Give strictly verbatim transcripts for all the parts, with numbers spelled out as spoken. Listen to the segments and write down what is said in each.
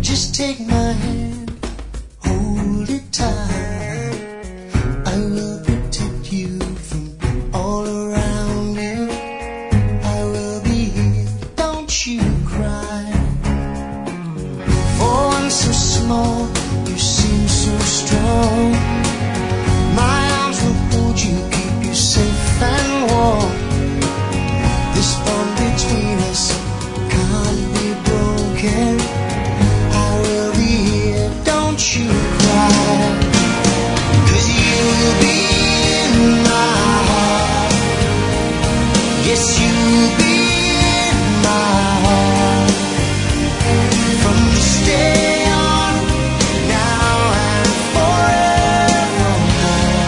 Just take my hand, hold it tight. I will protect you from all around you. I will be here, don't you cry. For one so small, you seem so strong. My arms will hold you, keep you safe and warm. This bond between us can't be broken. I will be here, don't you cry. 'Cause you'll be in my heart. Yes, you'll be in my heart. From this day on, now and forevermore.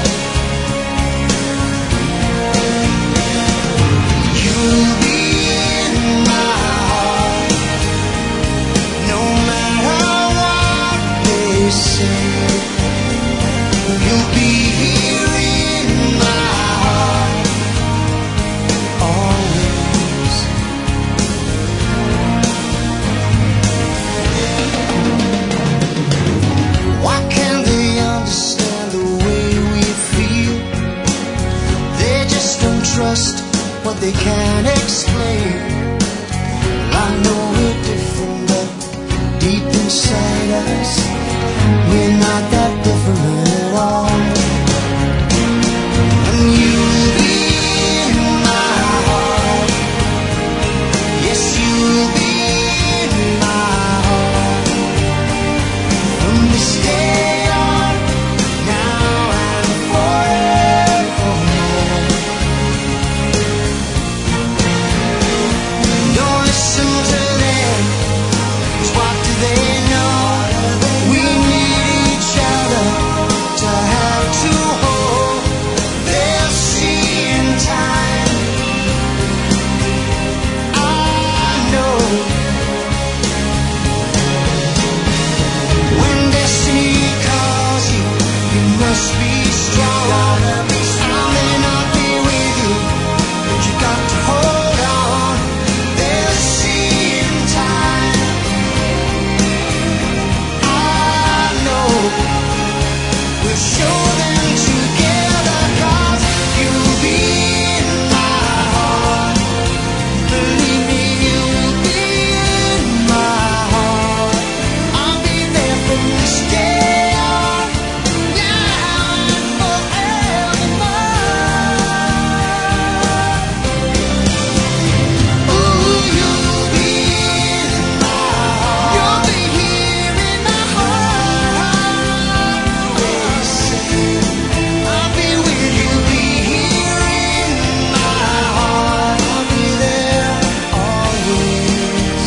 You'll be in my heart. No matter what they say, you'll be here in my heart always. Why can't they understand the way we feel? They just don't trust what they can't explain. I know we're different, but deep inside us, we're not that different at all. And you'll be in my heart. Yes, you'll be in my heart. From this day on, now and forevermore. Don't listen to them, 'cause what do they know? We need each other to have to hold. They'll see in time. I know when destiny calls you, you must be strong. I may not be with you, but you got to hold on. They'll see in time. I know we'll show them together, 'cause you'll be in my heart. Believe me, you'll be in my heart. I'll be there from this day on, now and forevermore. Ooh, you'll be in my heart. You'll be here in my heart always. I'll be with you, be here in my heart. I'll be there always,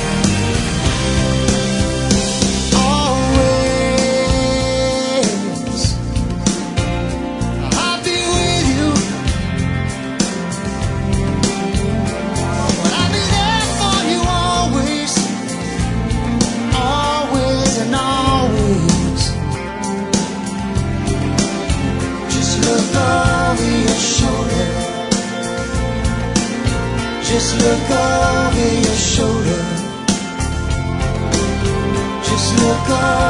always. I'll be with you, but I'll be there for you always, always and always. Just look over your shoulder. Just look over your shoulder. Just look over